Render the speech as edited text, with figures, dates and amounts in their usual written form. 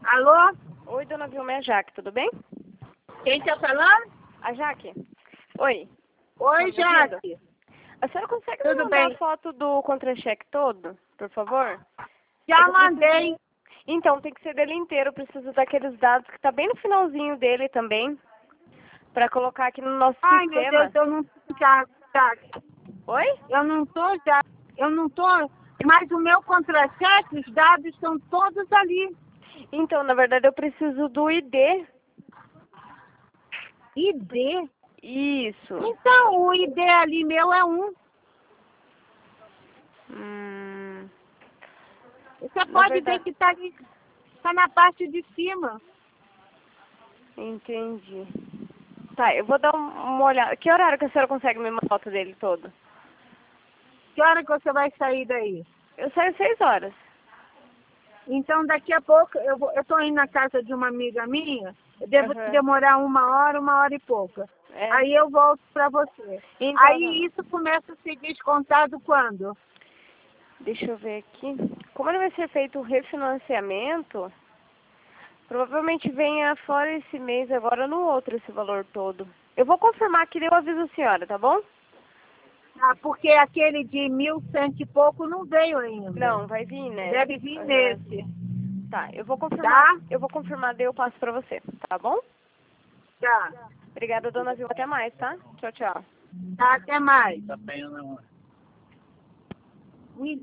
Alô? Oi, dona Vilma, é a Jaque, tudo bem? Quem tá falando? A Jaque. Oi. Oi, Tá me ouvindo? Jaque. A senhora consegue me Tudo mandar bem? a foto do contra-cheque todo, por favor? Já Eu preciso- mandei. Então, tem que ser dele inteiro, eu preciso daqueles dados que tá bem no finalzinho dele também, pra colocar aqui no nosso Ai, meu sistema. Deus, eu não tô Jaque. Oi? Eu não tô já. Eu não tô. Mas o meu contra-cheque, os dados estão todos ali. Então, na verdade, eu preciso do ID. ID? Isso. Então, o ID ali meu é 1. Você Na pode verdade, ver que tá ali. Tá na parte de cima. entendi. Tá, eu vou dar uma olhada. Que horário que a senhora consegue me mandar a foto dele todo? Que hora que você vai sair daí? Eu saio 6 horas. Então, daqui a pouco, eu tô indo na casa de uma amiga minha, eu devo Aham. demorar 1 hora e pouca. É. Aí eu volto para você. Então, Aí isso começa a ser descontado quando? deixa eu ver aqui. Como ele vai ser feito o refinanciamento, provavelmente venha fora esse mês, agora no outro, esse valor todo. Eu vou confirmar que eu aviso a senhora, tá bom? Ah, porque aquele de 1.100 e pouco não veio ainda. Não, vai vir, né? Deve vir Aham. nesse, Tá, eu vou confirmar. tá? Eu vou confirmar, daí eu passo pra você, tá bom? Tá. Obrigada, dona Vilma. Até mais, tá? Tchau, tchau. Tá, até mais.